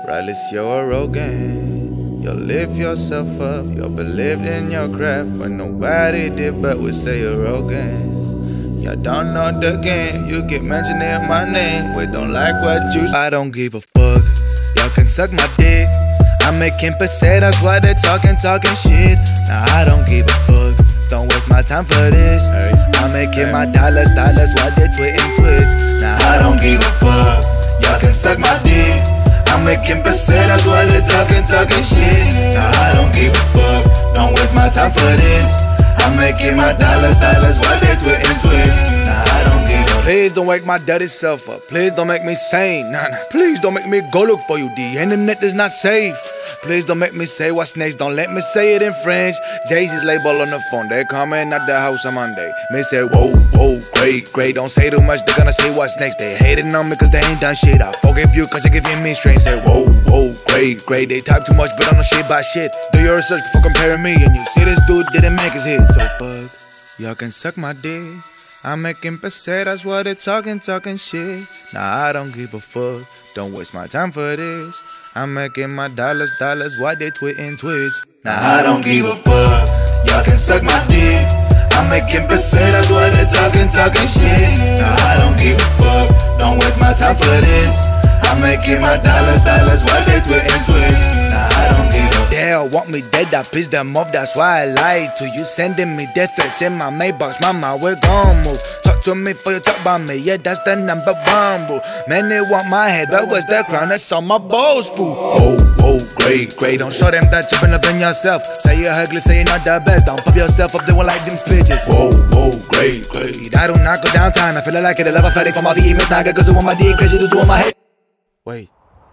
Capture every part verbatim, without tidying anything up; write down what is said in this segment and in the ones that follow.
Regardless, you're arrogant. You'll lift yourself up. You'll believe in your craft when nobody did but would say you're arrogant. Y'all don't know the game. You keep mentioning my name. We don't like what you say. I don't give a fuck. Y'all can suck my dick. I'm making pesetas while they're talking, talking shit. Nah, I don't give a fuck. Don't waste my time for this. Hey. I'm making hey. my dollars, dollars while they're tweeting tweets. Nah, I don't give a fuck. Y'all can suck my dick. I'm making pesetas while they're talking, talking shit. Nah, I don't give a fuck. Don't waste my time for this. I'm making my dollars, dollars while they're tweeting tweets. Nah, I don't give a fuck. Please don't wake my dirty self up. Please don't make me sane. Nah, nah. Please don't make me go look for you. The internet is not safe. Please don't make me say what's next. Don't let me say it in French. Jay-Z's label on the phone. They coming at the house on Monday. Me say, whoa, whoa, great, great. Don't say too much. They gonna say what's next. They hating on me cause they ain't done shit. I forgive you cause you're giving me strength. Say, whoa, whoa, great, great. They talk too much but don't know shit about shit. Do your research before comparing me. And you see this dude didn't make his hit. So fuck, y'all can suck my dick. I'm making pesetas while they're talking, talking shit. Nah, I don't give a fuck. Don't waste my time for this. I'm making my dollars, dollars while they tweeting tweets. Nah, I don't give a fuck. Y'all can suck my dick. I'm making pesetas while they're talking, talking shit. Nah, I don't give a fuck. Don't waste my time for this. I'm making my dollars, dollars while they tweeting tweets. Nah, I don't give a fuck. They all want me dead, I pissed them off, that's why I lied to you. Sending me death threats in my mailbox, mama, we're gon' move. Talk to me for you talk about me, yeah, that's the number one, boo. Man, they want my head, but where's the crown? That's all my balls, fool. Oh, oh, great, great. Don't show them that you're better than yourself. Say you're ugly, say you're not the best. Don't pop yourself up, they won't like them bitches. Whoa, whoa, great, great. I do not go downtown, I feel like it. I love a fighting for my V M S, naga, cause you want my D, crazy dudes want my head. Wait.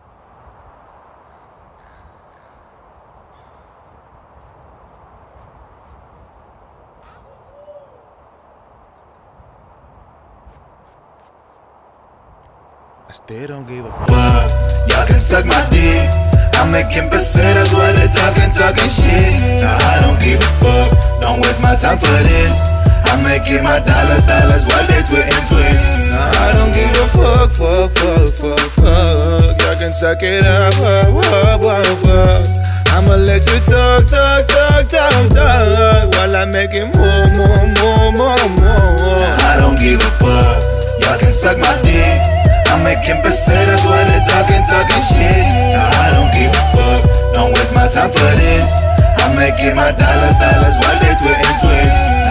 I still don't give a fuck. Y'all can suck my dick. I'm making pesetas while they're talking, talking shit. Nah, I don't give a fuck. Don't waste my time for this. I'm making my dollars, dollars while they're tweeting tweets. Nah, I don't give a fuck, fuck, fuck, fuck, fuck. Y'all can suck it up, up, up, up, up. I'ma let you talk, talk, talk, talk, talk while I'm making more, more, more, more, more. Nah, I don't give a fuck. Y'all can suck my dick. I'm making pesetas while they're talking, talking shit. Nah, I don't give a fuck. Don't waste my time for this. I'm making my dollars, dollars while they're tweeting tweets.